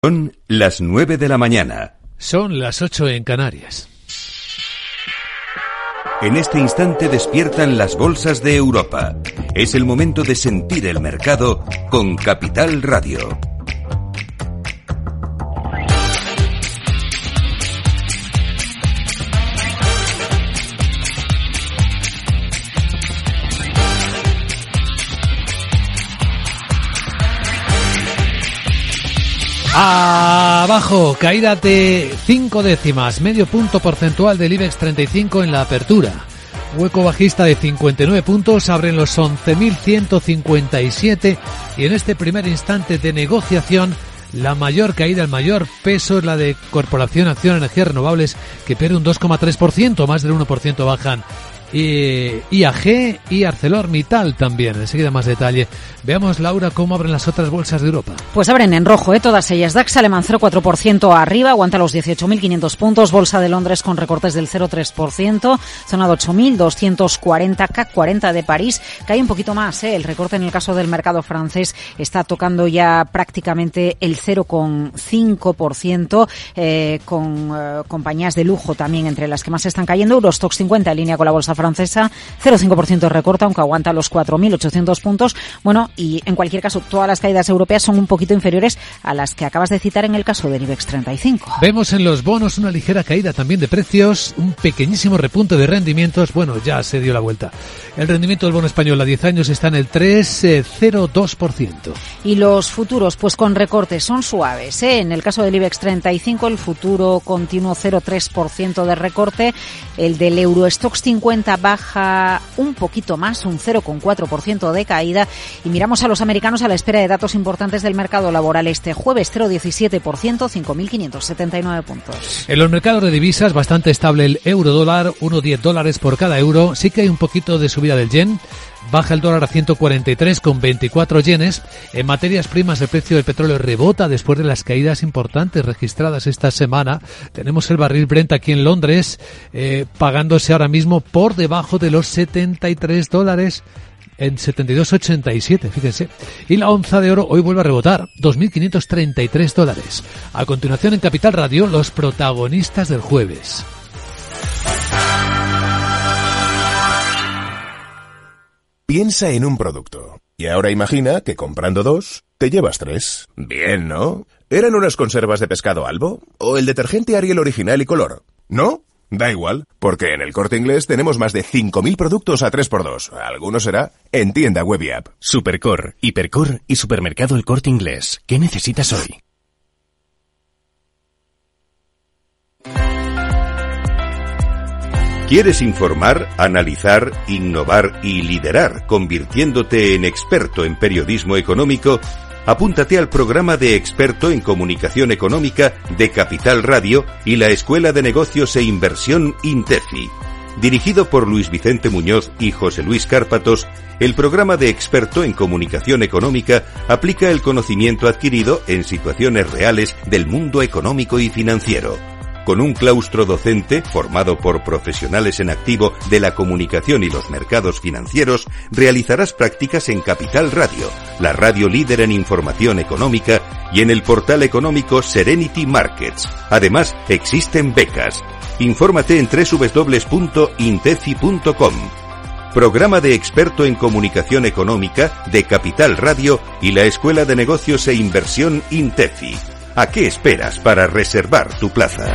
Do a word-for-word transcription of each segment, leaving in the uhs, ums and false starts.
Son las nueve de la mañana. Son las ocho en Canarias. En este instante despiertan las bolsas de Europa. Es el momento de sentir el mercado con Capital Radio. Abajo, caída de cinco décimas, medio punto porcentual del IBEX treinta y cinco en la apertura. Hueco bajista de cincuenta y nueve puntos, abren los once mil ciento cincuenta y siete y en este primer instante de negociación la mayor caída, el mayor peso es la de Corporación Acción Energías Renovables, que pierde un dos coma tres por ciento, más del uno por ciento bajan. Y I A G y ArcelorMittal también. Enseguida más detalle. Veamos, Laura, cómo abren las otras bolsas de Europa. Pues abren en rojo, ¿eh? Todas ellas. DAX alemán cero coma cuatro por ciento arriba, aguanta los dieciocho mil quinientos puntos. Bolsa de Londres con recortes del cero coma tres por ciento, zona de ocho mil doscientos cuarenta. C A C cuarenta de París cae un poquito más, ¿eh? El recorte en el caso del mercado francés está tocando ya prácticamente el cero coma cinco por ciento, eh, con eh, compañías de lujo también entre las que más están cayendo. Eurostoxx cincuenta en línea con la bolsa francesa, cero coma cinco por ciento recorta, aunque aguanta los cuatro mil ochocientos puntos. Bueno, y en cualquier caso, todas las caídas europeas son un poquito inferiores a las que acabas de citar en el caso del IBEX treinta y cinco. Vemos en los bonos una ligera caída también de precios, un pequeñísimo repunte de rendimientos. Bueno, ya se dio la vuelta. El rendimiento del bono español a diez años está en el tres coma cero dos por ciento. Y los futuros, pues con recortes, son suaves, ¿eh? En el caso del IBEX treinta y cinco, el futuro continuo cero coma tres por ciento de recorte. El del Eurostoxx cincuenta baja un poquito más, un cero coma cuatro por ciento de caída. Y miramos a los americanos a la espera de datos importantes del mercado laboral este jueves, cero coma diecisiete por ciento, cinco mil quinientos setenta y nueve puntos. En los mercados de divisas, bastante estable el euro dólar, uno coma diez dólares por cada euro. Sí que hay un poquito de subida del yen. Baja el dólar a ciento cuarenta y tres con veinticuatro yenes. En materias primas, el precio del petróleo rebota después de las caídas importantes registradas esta semana. Tenemos el barril Brent aquí en Londres, eh, pagándose ahora mismo por debajo de los setenta y tres dólares. En setenta y dos ochenta y siete, fíjense. Y la onza de oro hoy vuelve a rebotar, dos mil quinientos treinta y tres dólares. A continuación en Capital Radio, los protagonistas del jueves. Piensa en un producto. Y ahora imagina que comprando dos, te llevas tres. Bien, ¿no? ¿Eran unas conservas de pescado Albo? ¿O el detergente Ariel original y color? ¿No? Da igual, porque en el Corte Inglés tenemos más de cinco mil productos a tres por dos. Alguno será en tienda web y app. Supercor, Hipercor y Supermercado El Corte Inglés. ¿Qué necesitas hoy? ¿Quieres informar, analizar, innovar y liderar, convirtiéndote en experto en periodismo económico? Apúntate al programa de experto en comunicación económica de Capital Radio y la Escuela de Negocios e Inversión INTEFI. Dirigido por Luis Vicente Muñoz y José Luis Cárpatos, el programa de experto en comunicación económica aplica el conocimiento adquirido en situaciones reales del mundo económico y financiero. Con un claustro docente formado por profesionales en activo de la comunicación y los mercados financieros, realizarás prácticas en Capital Radio, la radio líder en información económica, y en el portal económico Serenity Markets. Además, existen becas. Infórmate en doble u doble u doble u punto intefi punto com. Programa de experto en comunicación económica de Capital Radio y la Escuela de Negocios e Inversión INTEFI. ¿A qué esperas para reservar tu plaza?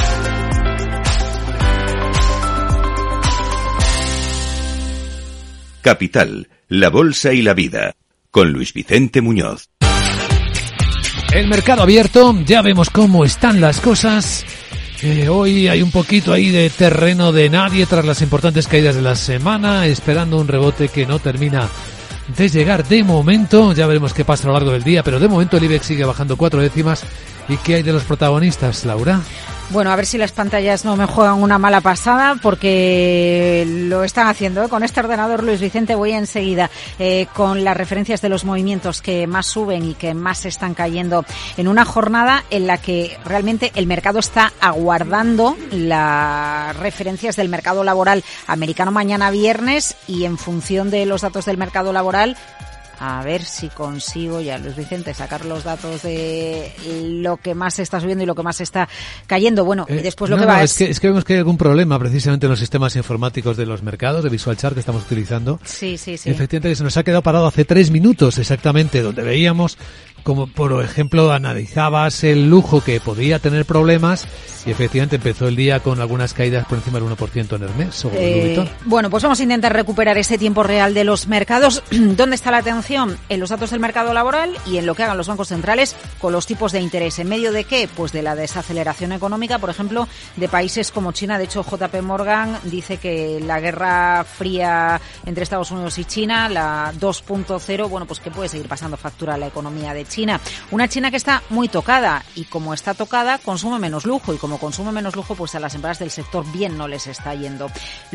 Capital, la bolsa y la vida, con Luis Vicente Muñoz. El mercado abierto, ya vemos cómo están las cosas. Eh, hoy hay un poquito ahí de terreno de nadie tras las importantes caídas de la semana, esperando un rebote que no termina de llegar de momento. Ya veremos qué pasa a lo largo del día, pero de momento el IBEX sigue bajando cuatro décimas. ¿Y qué hay de los protagonistas, Laura? Bueno, a ver si las pantallas no me juegan una mala pasada, porque lo están haciendo, ¿eh? Con este ordenador, Luis Vicente, voy enseguida eh, con las referencias de los movimientos que más suben y que más están cayendo en una jornada en la que realmente el mercado está aguardando las referencias del mercado laboral americano mañana viernes, y en función de los datos del mercado laboral A ver si consigo ya, Luis Vicente, sacar los datos de lo que más está subiendo y lo que más está cayendo. Bueno, eh, y después lo no, que va no, es... es que, es que vemos que hay algún problema precisamente en los sistemas informáticos de los mercados, de Visual Chart que estamos utilizando. Sí, sí, sí. Efectivamente, que se nos ha quedado parado hace tres minutos exactamente, donde veíamos como, por ejemplo, analizabas el lujo que podía tener problemas y efectivamente empezó el día con algunas caídas por encima del uno por ciento en Hermès o eh, Louis Vuitton. Bueno, pues vamos a intentar recuperar ese tiempo real de los mercados. ¿Dónde está la atención? En los datos del mercado laboral y en lo que hagan los bancos centrales con los tipos de interés. ¿En medio de qué? Pues de la desaceleración económica, por ejemplo, de países como China. De hecho, J P Morgan dice que la guerra fría entre Estados Unidos y China, la dos punto cero, bueno, pues que puede seguir pasando factura a la economía de China. Una China que está muy tocada y como está tocada, consume menos lujo y como consume menos lujo, pues a las empresas del sector bien no les está yendo.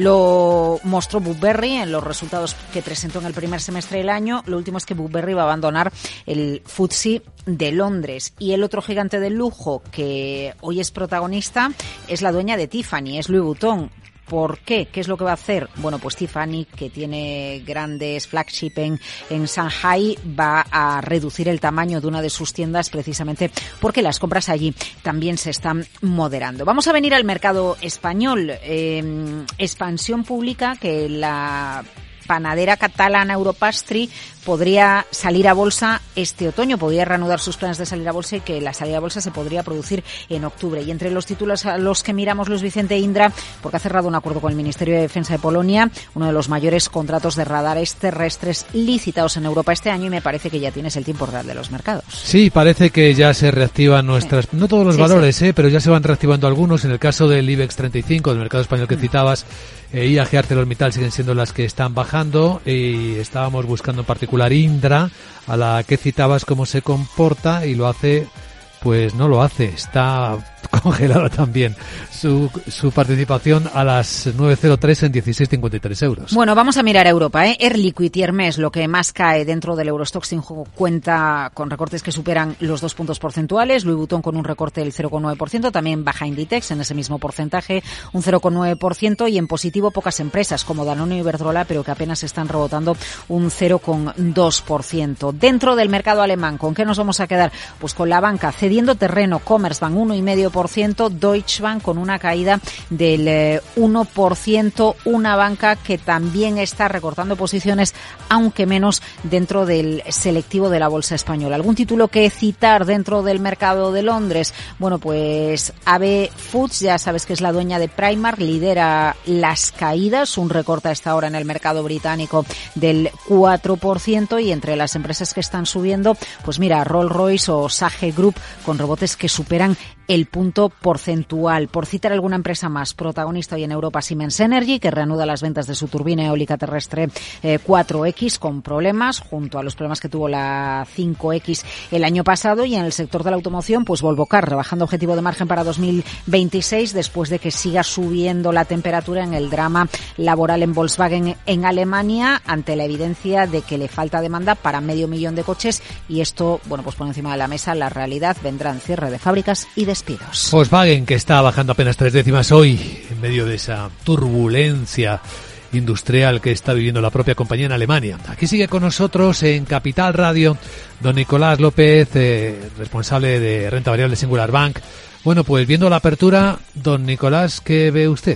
Lo mostró BlackBerry en los resultados que presentó en el primer semestre del año. Lo último es que BlackBerry va a abandonar el F T S E de Londres. Y el otro gigante del lujo que hoy es protagonista es la dueña de Tiffany, es Louis Vuitton. ¿Por qué? ¿Qué es lo que va a hacer? Bueno, pues Tiffany, que tiene grandes flagship en, en Shanghai, va a reducir el tamaño de una de sus tiendas precisamente porque las compras allí también se están moderando. Vamos a venir al mercado español. Eh, expansión pública que la panadera catalana Europastry podría salir a bolsa este otoño, podría reanudar sus planes de salir a bolsa y que la salida a bolsa se podría producir en octubre. Y entre los títulos a los que miramos, Luis Vicente, Indra, porque ha cerrado un acuerdo con el Ministerio de Defensa de Polonia, uno de los mayores contratos de radares terrestres licitados en Europa este año, y me parece que ya tienes el tiempo real de los mercados. Sí, parece que ya se reactivan nuestras, sí. no todos los sí, valores, sí. Eh, pero ya se van reactivando algunos. En el caso del IBEX treinta y cinco, del mercado español que mm. citabas, eh, I A G, ArcelorMittal siguen siendo las que están bajando, y estábamos buscando en particular Indra, a la que citabas cómo se comporta, y lo hace, pues no lo hace, está congelada también su, su participación a las nueve cero tres en dieciséis cincuenta y tres euros. Bueno, vamos a mirar a Europa, ¿eh? Air Liquide y Hermès, lo que más cae dentro del Eurostoxx cinco, cuenta con recortes que superan los dos puntos porcentuales. Louis Vuitton con un recorte del cero coma nueve por ciento, también baja Inditex en ese mismo porcentaje, un cero coma nueve por ciento, y en positivo pocas empresas como Danone y Iberdrola, pero que apenas están rebotando un cero coma dos por ciento. Dentro del mercado alemán, ¿con qué nos vamos a quedar? Pues con la banca cediendo terreno, Commerzbank uno coma cinco por ciento, Deutsche Bank con una caída del eh, uno por ciento, una banca que también está recortando posiciones, aunque menos dentro del selectivo de la bolsa española. ¿Algún título que citar dentro del mercado de Londres? Bueno, pues A B Foods, ya sabes que es la dueña de Primark, lidera las caídas, un recorte a esta hora en el mercado británico del cuatro por ciento, y entre las empresas que están subiendo, pues mira, Rolls-Royce o Sage Group con rebotes que superan el punto porcentual. Por citar alguna empresa más, protagonista hoy en Europa, Siemens Energy, que reanuda las ventas de su turbina eólica terrestre eh, cuatro equis con problemas, junto a los problemas que tuvo la cinco equis el año pasado. Y en el sector de la automoción, pues Volvocar, rebajando objetivo de margen para dos mil veintiséis, después de que siga subiendo la temperatura en el drama laboral en Volkswagen en Alemania, ante la evidencia de que le falta demanda para medio millón de coches, y esto, bueno, pues pone encima de la mesa la realidad. Vendrán cierre de fábricas y despidos. Volkswagen, que está bajando apenas tres décimas hoy, en medio de esa turbulencia industrial que está viviendo la propia compañía en Alemania. Aquí sigue con nosotros en Capital Radio don Nicolás López, eh, responsable de renta variable Singular Bank. Bueno, pues viendo la apertura, don Nicolás, ¿qué ve usted?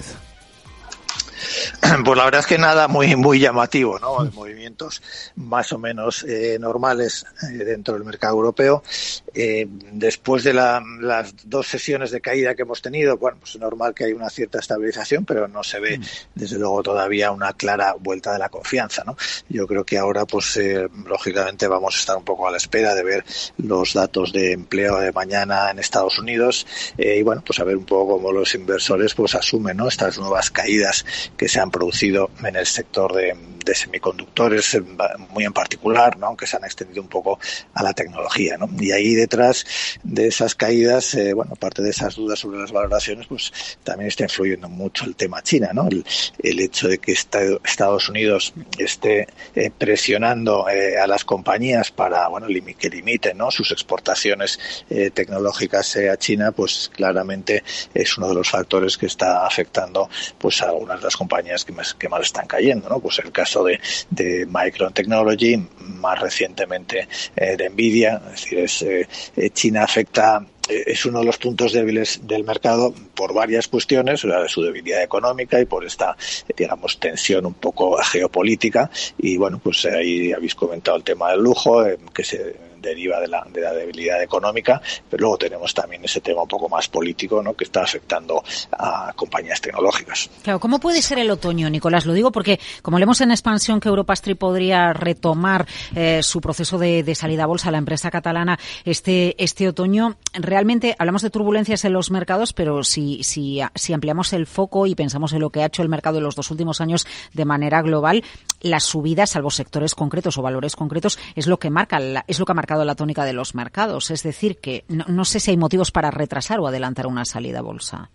Pues la verdad es que nada muy muy llamativo, ¿no? Movimientos más o menos eh, normales eh, dentro del mercado europeo. Eh, después de la, las dos sesiones de caída que hemos tenido, bueno, pues es normal que hay una cierta estabilización, pero no se ve, desde luego, todavía una clara vuelta de la confianza, ¿no? Yo creo que ahora, pues, eh, lógicamente vamos a estar un poco a la espera de ver los datos de empleo de mañana en Estados Unidos, eh, y bueno, pues a ver un poco cómo los inversores, pues, asumen, ¿no?, estas nuevas caídas que se han producido en el sector de, de semiconductores, muy en particular, ¿no?, que se han extendido un poco a la tecnología, ¿no? Y ahí detrás de esas caídas, eh, bueno, aparte de esas dudas sobre las valoraciones, pues también está influyendo mucho el tema China, ¿no? El, el hecho de que Estados Unidos esté eh, presionando eh, a las compañías para, bueno, lim- que limiten, ¿no?, sus exportaciones eh, tecnológicas eh, a China, pues claramente es uno de los factores que está afectando, pues, a algunas de las compañías compañías que más, que más están cayendo, ¿no? Pues el caso de, de Micron Technology, más recientemente eh, de Nvidia, es decir, es, eh, China afecta, es uno de los puntos débiles del mercado por varias cuestiones, la de su debilidad económica y por esta, digamos, tensión un poco geopolítica. Y bueno, pues ahí habéis comentado el tema del lujo, eh, que se deriva de la, de la debilidad económica, pero luego tenemos también ese tema un poco más político, ¿no?, que está afectando a compañías tecnológicas. Claro, ¿cómo puede ser el otoño, Nicolás? Lo digo porque, como leemos en expansión que Europastry podría retomar eh, su proceso de, de salida a bolsa, la empresa catalana, este este otoño, realmente hablamos de turbulencias en los mercados, pero si, si, si ampliamos el foco y pensamos en lo que ha hecho el mercado en los dos últimos años de manera global, las subidas, salvo sectores concretos o valores concretos, es lo que marca la, es lo que ha marcado la tónica de los mercados. Es decir, que no, no sé si hay motivos para retrasar o adelantar una salida a bolsa.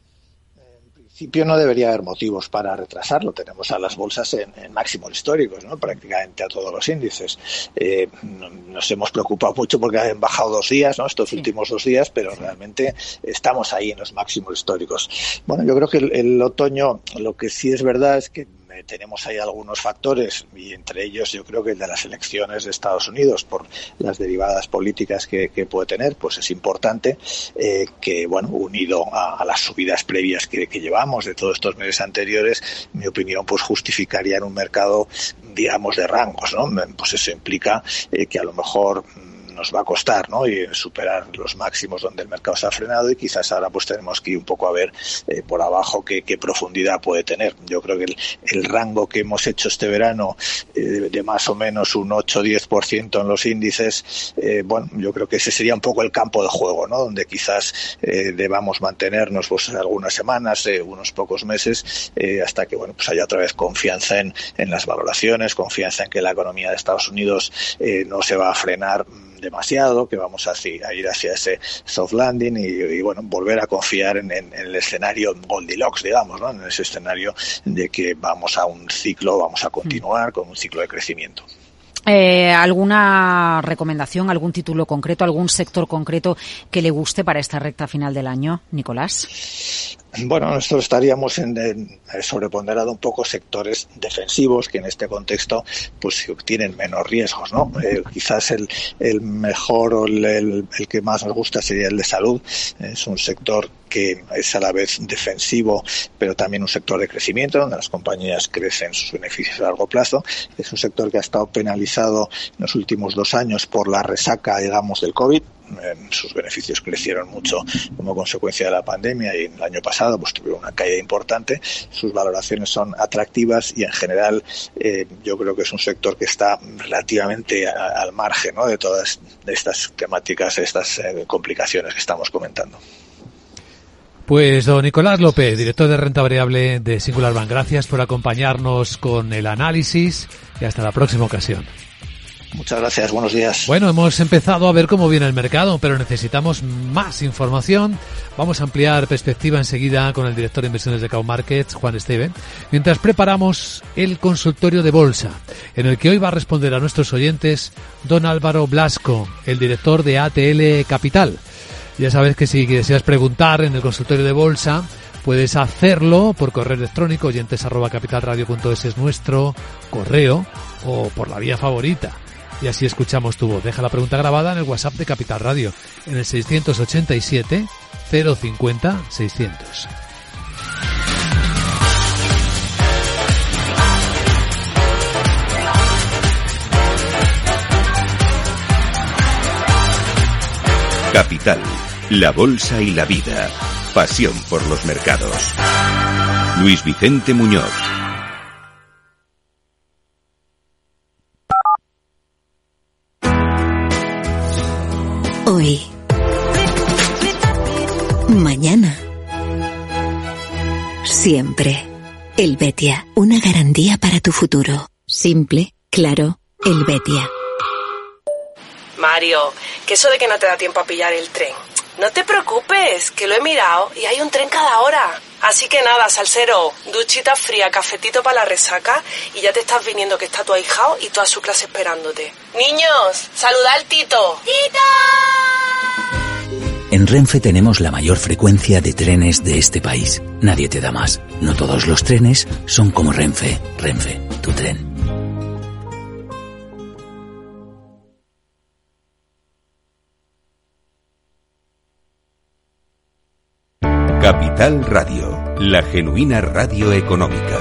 En principio no debería haber motivos para retrasarlo. Tenemos a las bolsas en, en máximos históricos, ¿no?, prácticamente a todos los índices. Eh, nos hemos preocupado mucho porque han bajado dos días, ¿no?, estos sí. últimos dos días, pero realmente estamos ahí en los máximos históricos. Bueno, yo creo que el, el otoño, lo que sí es verdad es que tenemos ahí algunos factores, y entre ellos yo creo que el de las elecciones de Estados Unidos, por las derivadas políticas que, que puede tener, pues es importante eh, que, bueno, unido a, a las subidas previas que, que llevamos de todos estos meses anteriores, mi opinión, pues justificaría en un mercado, digamos, de rangos, ¿no? Pues eso implica eh, que a lo mejor nos va a costar, ¿no?, y superar los máximos donde el mercado se ha frenado, y quizás ahora pues tenemos que ir un poco a ver eh, por abajo qué, qué profundidad puede tener. Yo creo que el, el rango que hemos hecho este verano eh, de más o menos un ocho a diez por ciento en los índices, eh, bueno, yo creo que ese sería un poco el campo de juego, ¿no?, donde quizás eh, debamos mantenernos pues algunas semanas, eh, unos pocos meses, eh, hasta que, bueno, pues haya otra vez confianza en, en las valoraciones, confianza en que la economía de Estados Unidos eh, no se va a frenar demasiado, que vamos a, a ir hacia ese soft landing y, y bueno, volver a confiar en, en, en el escenario Goldilocks, digamos, ¿no?, en ese escenario de que vamos a un ciclo, vamos a continuar con un ciclo de crecimiento. Eh, ¿Alguna recomendación, algún título concreto, algún sector concreto que le guste para esta recta final del año, Nicolás? Bueno, nosotros estaríamos en, en sobreponderado un poco sectores defensivos que en este contexto pues tienen menos riesgos, ¿no? Eh, quizás el, el mejor o el, el, el que más nos gusta sería el de salud. Es un sector que es a la vez defensivo, pero también un sector de crecimiento, donde las compañías crecen sus beneficios a largo plazo. Es un sector que ha estado penalizado en los últimos dos años por la resaca, digamos, del COVID. Sus beneficios crecieron mucho como consecuencia de la pandemia, y el año pasado pues tuvieron una caída importante. Sus valoraciones son atractivas y en general eh, yo creo que es un sector que está relativamente a, al margen, ¿no?, de todas estas temáticas, estas eh, complicaciones que estamos comentando. Pues don Nicolás López, director de renta variable de Singular Bank, gracias por acompañarnos con el análisis y hasta la próxima ocasión. Muchas gracias, buenos días. Bueno, hemos empezado a ver cómo viene el mercado, pero necesitamos más información. Vamos a ampliar perspectiva enseguida con el director de inversiones de Cow Markets, Juan Esteven, mientras preparamos el consultorio de bolsa, en el que hoy va a responder a nuestros oyentes don Álvaro Blasco, el director de A T L Capital. Ya sabes que si deseas preguntar en el consultorio de bolsa, puedes hacerlo por correo electrónico, oyentes arroba capitalradio punto es es nuestro correo, o por la vía favorita. Y así escuchamos tu voz. Deja la pregunta grabada en el WhatsApp de Capital Radio, en el seiscientos ochenta y siete cero cincuenta seiscientos. Capital, la bolsa y la vida. Pasión por los mercados. Luis Vicente Muñoz. Hoy. Mañana. Siempre. Helvetia, una garantía para tu futuro. Simple, claro, Helvetia. Mario, que eso de que no te da tiempo a pillar el tren. No te preocupes, que lo he mirado y hay un tren cada hora. Así que nada, salsero, duchita fría, cafetito para la resaca y ya te estás viniendo que está tu ahijao y toda su clase esperándote. Niños, saluda al Tito. ¡Tito! En Renfe tenemos la mayor frecuencia de trenes de este país. Nadie te da más. No todos los trenes son como Renfe. Renfe, tu tren. Capital Radio, la genuina radio económica.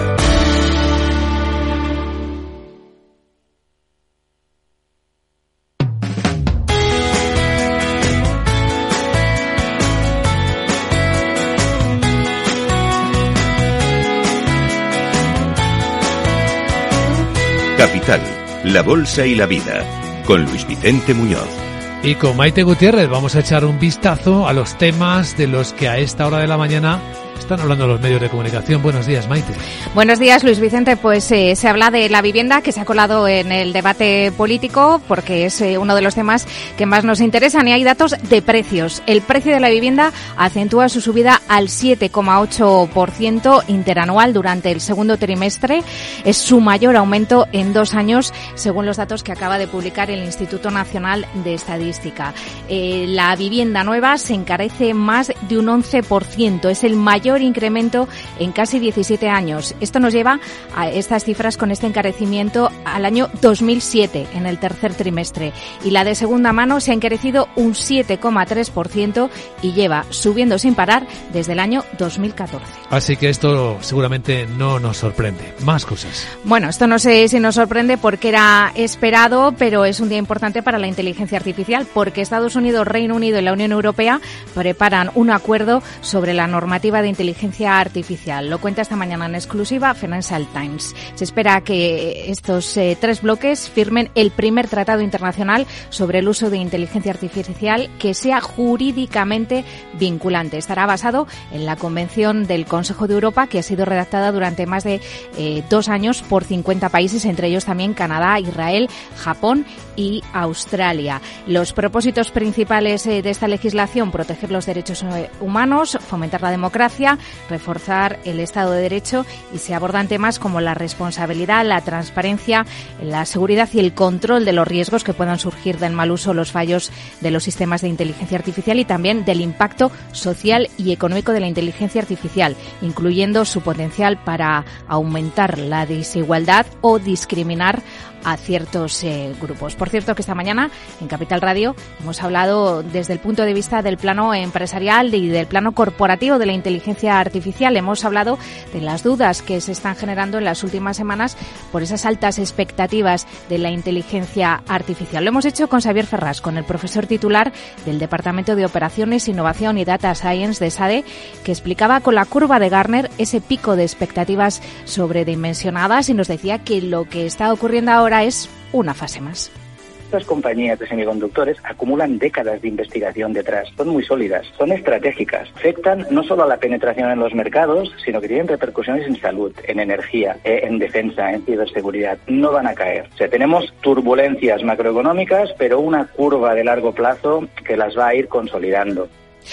Capital, la bolsa y la vida, con Luis Vicente Muñoz. Y con Maite Gutiérrez vamos a echar un vistazo a los temas de los que a esta hora de la mañana están hablando los medios de comunicación. Buenos días, Maite. Buenos días, Luis Vicente. Pues eh, se habla de la vivienda, que se ha colado en el debate político porque es eh, uno de los temas que más nos interesan, y hay datos de precios. El precio de la vivienda acentúa su subida al siete coma ocho por ciento interanual durante el segundo trimestre. Es su mayor aumento en dos años, según los datos que acaba de publicar el Instituto Nacional de Estadística. Eh, la vivienda nueva se encarece más de un once por ciento. Es el mayor incremento en casi diecisiete años. Esto nos lleva a estas cifras con este encarecimiento al año dos mil siete, en el tercer trimestre. Y la de segunda mano se ha encarecido un siete coma tres por ciento y lleva subiendo sin parar desde el año dos mil catorce. Así que esto seguramente no nos sorprende. Más cosas. Bueno, esto no sé si nos sorprende porque era esperado, pero es un día importante para la inteligencia artificial, porque Estados Unidos, Reino Unido y la Unión Europea preparan un acuerdo sobre la normativa de inteligencia artificial. Lo cuenta esta mañana en exclusiva Financial Times. Se espera que estos eh, tres bloques firmen el primer tratado internacional sobre el uso de inteligencia artificial que sea jurídicamente vinculante. Estará basado en la Convención del Consejo de Europa, que ha sido redactada durante más de eh, dos años por cincuenta países, entre ellos también Canadá, Israel, Japón y Australia. Los propósitos principales eh, de esta legislación: proteger los derechos eh, humanos, fomentar la democracia, reforzar el Estado de Derecho, y se abordan temas como la responsabilidad, la transparencia, la seguridad y el control de los riesgos que puedan surgir del mal uso o los fallos de los sistemas de inteligencia artificial, y también del impacto social y económico de la inteligencia artificial, incluyendo su potencial para aumentar la desigualdad o discriminar a ciertos eh, grupos. Por cierto, que esta mañana en Capital Radio hemos hablado desde el punto de vista del plano empresarial y del plano corporativo de la inteligencia artificial. Hemos hablado de las dudas que se están generando en las últimas semanas por esas altas expectativas de la inteligencia artificial. Lo hemos hecho con Xavier Ferrás, con el profesor titular del Departamento de Operaciones, Innovación y Data Science de SADE, que explicaba con la curva de Gartner ese pico de expectativas sobredimensionadas, y nos decía que lo que está ocurriendo ahora es una fase más. Estas compañías de semiconductores acumulan décadas de investigación detrás, son muy sólidas, son estratégicas, afectan no solo a la penetración en los mercados, sino que tienen repercusiones en salud, en energía, en defensa, en ciberseguridad. No van a caer. O sea, tenemos turbulencias macroeconómicas, pero una curva de largo plazo que las va a ir consolidando.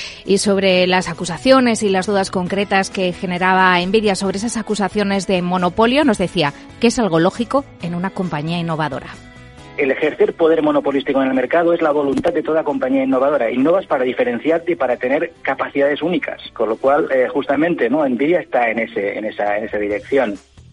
Y sobre las acusaciones y las dudas concretas que generaba Nvidia sobre esas acusaciones de monopolio, nos decía que es algo lógico en una compañía innovadora. El ejercer poder monopolístico en el mercado es la voluntad de toda compañía innovadora. Innovas para diferenciarte y para tener capacidades únicas, con lo cual eh, justamente no Nvidia está en ese en esa en esa dirección.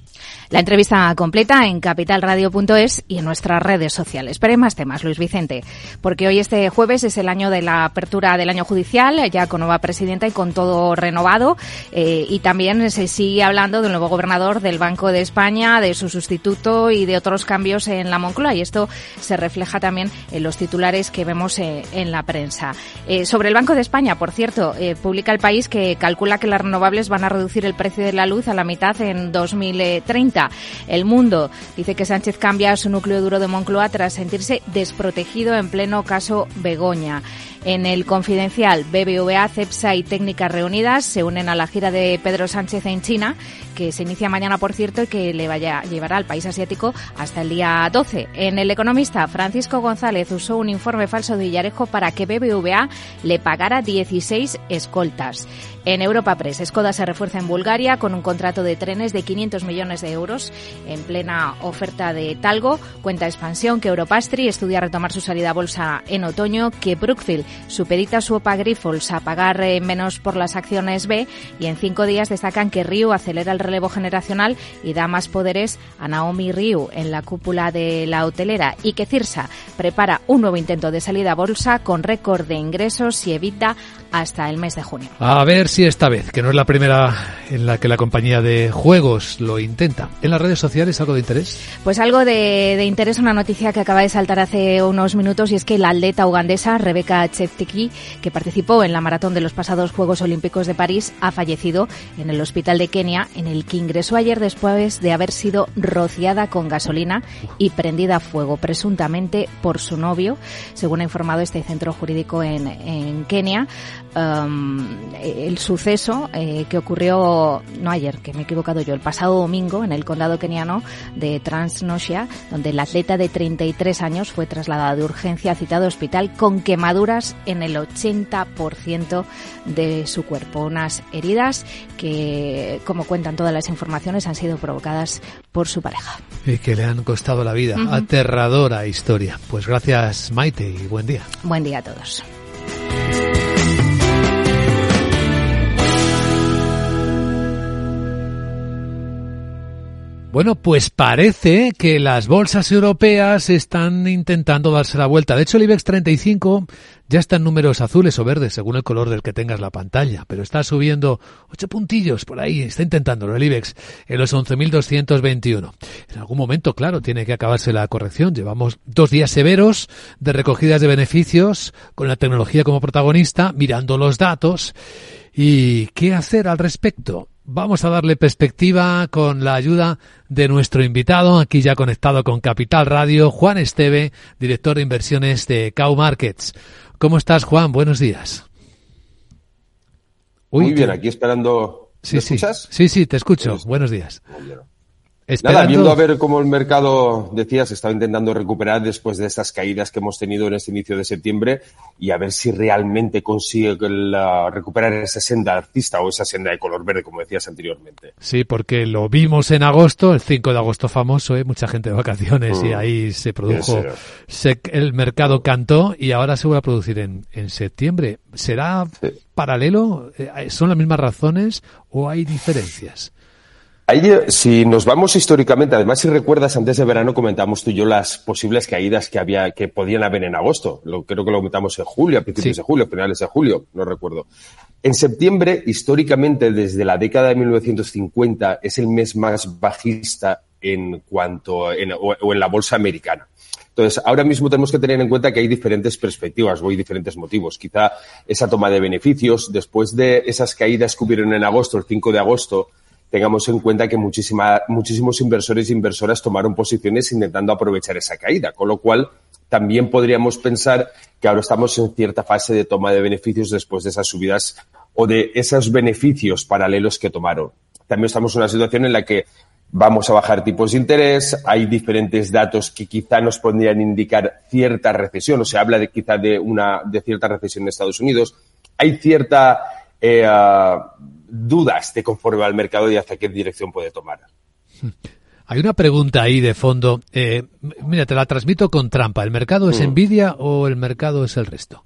La entrevista completa en capital radio punto es y en nuestras redes sociales. Pero hay más temas, Luis Vicente, porque hoy, este jueves, es el año de la apertura del año judicial, ya con nueva presidenta y con todo renovado, eh, y también se sigue hablando del nuevo gobernador del Banco de España, de su sustituto y de otros cambios en la Moncloa, y esto se refleja también en los titulares que vemos eh, en la prensa. Eh, sobre el Banco de España, por cierto, eh, publica El País que calcula que las renovables van a reducir el precio de la luz a la mitad en dos mil treinta. El Mundo dice que Sánchez cambia su núcleo duro de Moncloa tras sentirse desprotegido en pleno caso Begoña. En El Confidencial, B B V A, Cepsa y Técnicas Reunidas se unen a la gira de Pedro Sánchez en China, que se inicia mañana, por cierto, y que le vaya, llevará al país asiático hasta el día doce. En El Economista, Francisco González usó un informe falso de Villarejo para que B B V A le pagara dieciséis escoltas. En Europa Press, Skoda se refuerza en Bulgaria con un contrato de trenes de quinientos millones de euros en plena oferta de Talgo. Cuenta Expansión que Europastri estudia retomar su salida a bolsa en otoño, que Brookfield supedita su OPA Grifols a pagar eh, menos por las acciones B y en cinco días destacan que Ryu acelera el relevo generacional y da más poderes a Naomi Ryu en la cúpula de la hotelera y que Cirsa prepara un nuevo intento de salida a bolsa con récord de ingresos y evita hasta el mes de junio. A ver si esta vez, que no es la primera en la que la compañía de juegos lo intenta. ¿En las redes sociales algo de interés? Pues algo de, de interés, una noticia que acaba de saltar hace unos minutos, y es que la atleta ugandesa Rebecca Cheptegei, que participó en la maratón de los pasados Juegos Olímpicos de París, ha fallecido en el hospital de Kenia, en el que ingresó ayer después de haber sido rociada con gasolina y prendida a fuego, presuntamente por su novio, según ha informado este centro jurídico en, en Kenia. Um, el suceso eh, que ocurrió, no ayer, que me he equivocado yo, el pasado domingo en el condado keniano de Transnosia, donde el atleta de treinta y tres años fue trasladada de urgencia a citado hospital con quemaduras en el ochenta por ciento de su cuerpo. Unas heridas que, como cuentan todas las informaciones, han sido provocadas por su pareja. Y que le han costado la vida. Uh-huh. Aterradora historia. Pues gracias, Maite, y buen día. Buen día a todos. Bueno, pues parece que las bolsas europeas están intentando darse la vuelta. De hecho, el IBEX treinta y cinco ya está en números azules o verdes, según el color del que tengas la pantalla, pero está subiendo ocho puntillos por ahí, está intentándolo el IBEX en los once mil doscientos veintiuno. En algún momento, claro, tiene que acabarse la corrección. Llevamos dos días severos de recogidas de beneficios, con la tecnología como protagonista, mirando los datos. ¿Y qué hacer al respecto? Vamos a darle perspectiva con la ayuda de nuestro invitado, aquí ya conectado con Capital Radio, Juan Esteve, director de inversiones de Cow Markets. ¿Cómo estás, Juan? Buenos días. Uy, Muy bien, aquí esperando. ¿Me sí, escuchas? Sí, sí, te escucho. Buenos días. Muy bien. Esperando... Nada, viendo a ver cómo el mercado, decías, estaba intentando recuperar después de estas caídas que hemos tenido en este inicio de septiembre y a ver si realmente consigue la, recuperar esa senda alcista o esa senda de color verde, como decías anteriormente. Sí, porque lo vimos en agosto, el cinco de agosto famoso, ¿eh? Mucha gente de vacaciones mm. y ahí se produjo, se, el mercado cantó y ahora se va a producir en, en septiembre. ¿Será sí. paralelo? ¿Son las mismas razones o hay diferencias? Ahí, si nos vamos históricamente, además si recuerdas, antes de verano comentamos tú y yo las posibles caídas que había, que podían haber en agosto. Lo, creo que lo comentamos en julio, a principios sí. de julio, finales de julio, no recuerdo. En septiembre, históricamente, desde la década de mil novecientos cincuenta, es el mes más bajista en cuanto, en, o, o en la bolsa americana. Entonces, ahora mismo tenemos que tener en cuenta que hay diferentes perspectivas o hay diferentes motivos. Quizá esa toma de beneficios, después de esas caídas que hubieron en agosto, el cinco de agosto, tengamos en cuenta que muchísima, muchísimos inversores e inversoras tomaron posiciones intentando aprovechar esa caída, con lo cual también podríamos pensar que ahora estamos en cierta fase de toma de beneficios después de esas subidas o de esos beneficios paralelos que tomaron. También estamos en una situación en la que vamos a bajar tipos de interés, hay diferentes datos que quizá nos podrían indicar cierta recesión, o se habla de quizá de una de cierta recesión en Estados Unidos, hay cierta eh, uh, dudas de conforme al mercado y hacia qué dirección puede tomar. Hay una pregunta ahí de fondo. Eh, mira, te la transmito con trampa. ¿El mercado es mm. Nvidia o el mercado es el resto?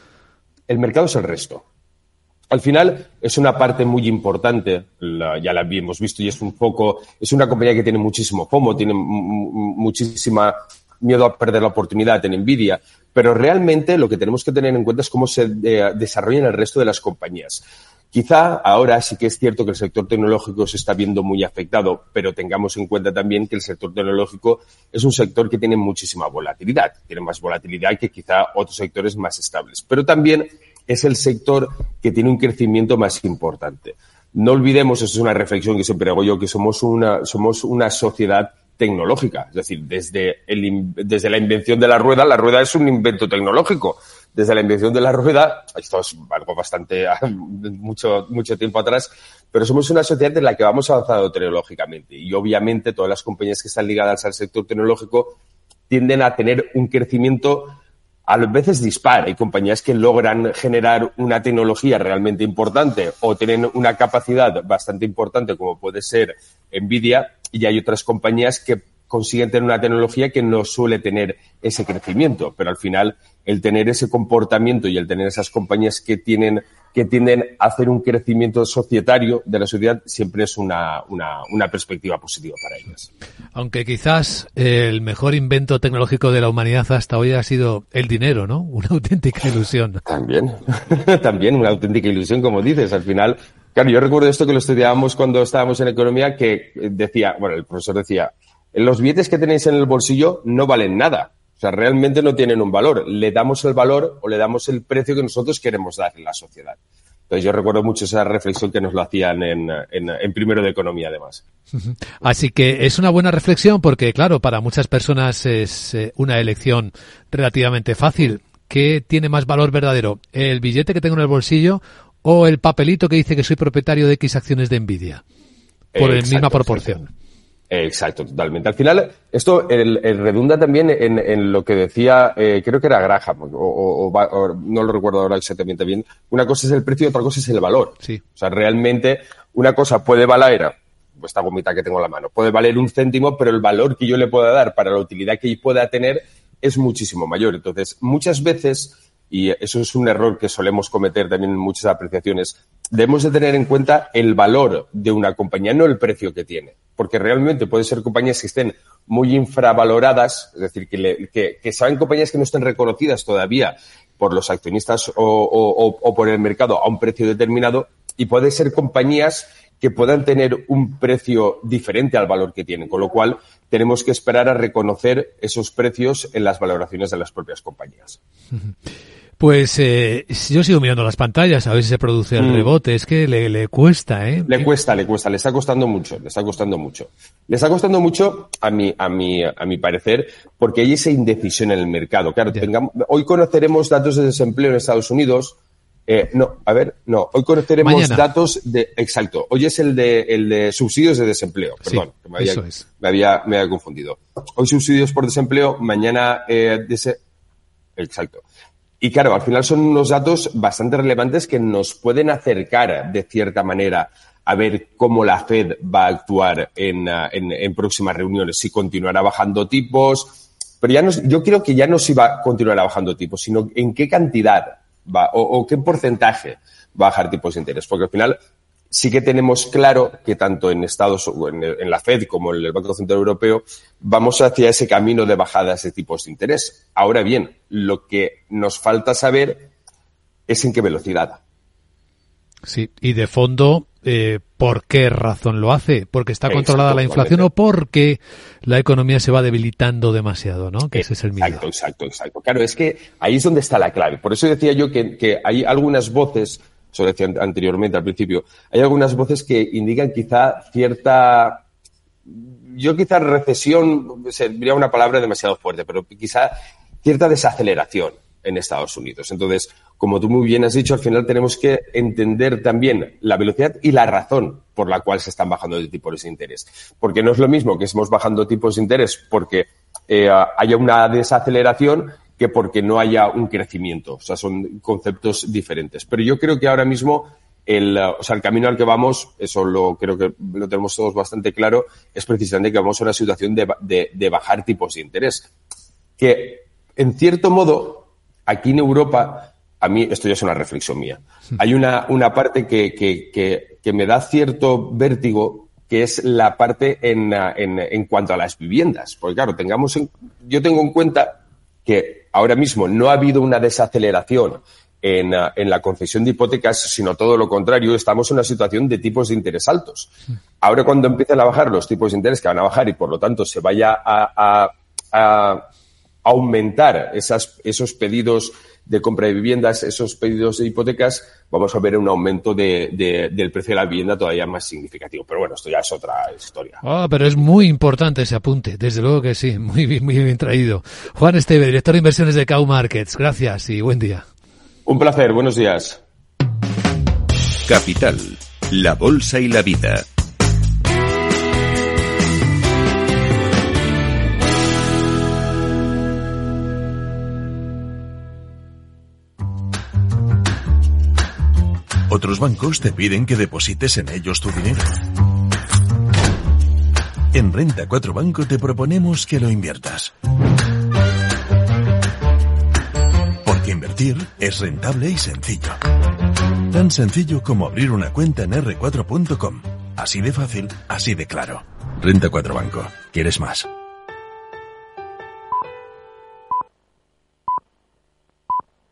El mercado es el resto. Al final es una parte muy importante, la, ya la hemos visto y es un foco, es una compañía que tiene muchísimo FOMO, tiene m- m- muchísima miedo a perder la oportunidad en Nvidia, pero realmente lo que tenemos que tener en cuenta es cómo se eh, desarrollan el resto de las compañías. Quizá ahora sí que es cierto que el sector tecnológico se está viendo muy afectado, pero tengamos en cuenta también que el sector tecnológico es un sector que tiene muchísima volatilidad, tiene más volatilidad que quizá otros sectores más estables, pero también es el sector que tiene un crecimiento más importante. No olvidemos, eso es una reflexión que siempre hago yo, que somos una, somos una sociedad tecnológica, es decir, desde, el, desde la invención de la rueda, la rueda es un invento tecnológico. Desde la invención de la rueda, esto es algo bastante, mucho, mucho tiempo atrás, pero somos una sociedad en la que vamos avanzando tecnológicamente y obviamente todas las compañías que están ligadas al sector tecnológico tienden a tener un crecimiento a veces dispar. Hay compañías que logran generar una tecnología realmente importante o tienen una capacidad bastante importante como puede ser Nvidia y hay otras compañías que consiguen tener una tecnología que no suele tener ese crecimiento, pero al final el tener ese comportamiento y el tener esas compañías que tienen que tienden a hacer un crecimiento societario de la sociedad siempre es una, una, una perspectiva positiva para ellas. Aunque quizás el mejor invento tecnológico de la humanidad hasta hoy ha sido el dinero, ¿no? Una auténtica ilusión. También, también una auténtica ilusión, como dices, al final. Claro, yo recuerdo esto que lo estudiábamos cuando estábamos en economía, que decía, bueno, el profesor decía, los billetes que tenéis en el bolsillo no valen nada. O sea, realmente no tienen un valor. Le damos el valor o le damos el precio que nosotros queremos dar en la sociedad. Entonces yo recuerdo mucho esa reflexión que nos lo hacían en, en, en primero de economía, además. Así que es una buena reflexión porque, claro, para muchas personas es una elección relativamente fácil. ¿Qué tiene más valor verdadero? ¿El billete que tengo en el bolsillo o el papelito que dice que soy propietario de X acciones de Nvidia? Por la misma proporción. Exacto. Exacto, totalmente. Al final, esto el, el redunda también en, en lo que decía, eh, creo que era Graham, o, o, o no lo recuerdo ahora exactamente bien. Una cosa es el precio y otra cosa es el valor. Sí. O sea, realmente una cosa puede valer, esta gomita que tengo en la mano, puede valer un céntimo, pero el valor que yo le pueda dar para la utilidad que pueda tener es muchísimo mayor. Entonces, muchas veces, y eso es un error que solemos cometer también en muchas apreciaciones, debemos de tener en cuenta el valor de una compañía, no el precio que tiene. Porque realmente puede ser compañías que estén muy infravaloradas, es decir, que, le, que, que sean compañías que no estén reconocidas todavía por los accionistas o, o, o por el mercado a un precio determinado, y puede ser compañías que puedan tener un precio diferente al valor que tienen, con lo cual tenemos que esperar a reconocer esos precios en las valoraciones de las propias compañías. Pues eh, yo sigo mirando las pantallas a ver si se produce el mm. rebote. Es que le, le cuesta, ¿eh? Le cuesta, le cuesta. Le está costando mucho. Le está costando mucho. Le está costando mucho a mi, a mi, a mi parecer, porque hay esa indecisión en el mercado. Claro, tengamos, hoy conoceremos datos de desempleo en Estados Unidos. Eh, no, a ver, no. Hoy conoceremos Mañana. datos de, exacto. Hoy es el de, el de subsidios de desempleo. Perdón, sí, que me había, eso es. me había, me había confundido. Hoy subsidios por desempleo, mañana, eh, de ese, exacto. Y claro, al final son unos datos bastante relevantes que nos pueden acercar de cierta manera a ver cómo la Fed va a actuar en, en, en próximas reuniones, si continuará bajando tipos. Pero ya no, yo creo que ya no si va a continuar bajando tipos, sino en qué cantidad va o, o qué porcentaje va a bajar tipos de interés. Porque al final sí que tenemos claro que tanto en Estados en, en la Fed como en el Banco Central Europeo vamos hacia ese camino de bajadas de tipos de interés. Ahora bien, lo que nos falta saber es en qué velocidad. Sí, y de fondo, eh, ¿por qué razón lo hace? ¿Porque está controlada la inflación o porque la economía se va debilitando demasiado, ¿no? Que ese es el miedo. Exacto, exacto, exacto. Claro, es que ahí es donde está la clave. Por eso decía yo que, que hay algunas voces, eso decía anteriormente al principio, hay algunas voces que indican quizá cierta, yo quizá recesión, sería una palabra demasiado fuerte, pero quizá cierta desaceleración en Estados Unidos. Entonces, como tú muy bien has dicho, al final tenemos que entender también la velocidad y la razón por la cual se están bajando de tipos de interés. Porque no es lo mismo que estemos bajando tipos de interés porque eh, haya una desaceleración que porque no haya un crecimiento. O sea, son conceptos diferentes. Pero yo creo que ahora mismo el, o sea, el camino al que vamos, eso lo creo que lo tenemos todos bastante claro, es precisamente que vamos a una situación de, de, de bajar tipos de interés. Que, en cierto modo, aquí en Europa, a mí, esto ya es una reflexión mía, hay una, una parte que, que, que, que me da cierto vértigo, que es la parte en, en, en cuanto a las viviendas. Porque claro, tengamos en, yo tengo en cuenta que ahora mismo no ha habido una desaceleración en, en la concesión de hipotecas, sino todo lo contrario, estamos en una situación de tipos de interés altos. Ahora cuando empiecen a bajar los tipos de interés, que van a bajar y por lo tanto se vaya a, a, a aumentar esas, esos pedidos de compra de viviendas, esos pedidos de hipotecas, vamos a ver un aumento de, de, del precio de la vivienda todavía más significativo. Pero bueno, esto ya es otra historia. Ah, pero es muy importante ese apunte, desde luego que sí, muy bien, muy bien traído. Juan Esteve, director de inversiones de Cow Markets, gracias y buen día. Un placer, buenos días. Capital, la bolsa y la vida. Otros bancos te piden que deposites en ellos tu dinero. En Renta cuatro Banco te proponemos que lo inviertas. Porque invertir es rentable y sencillo. Tan sencillo como abrir una cuenta en erre cuatro punto com. Así de fácil, así de claro. Renta cuatro Banco. ¿Quieres más?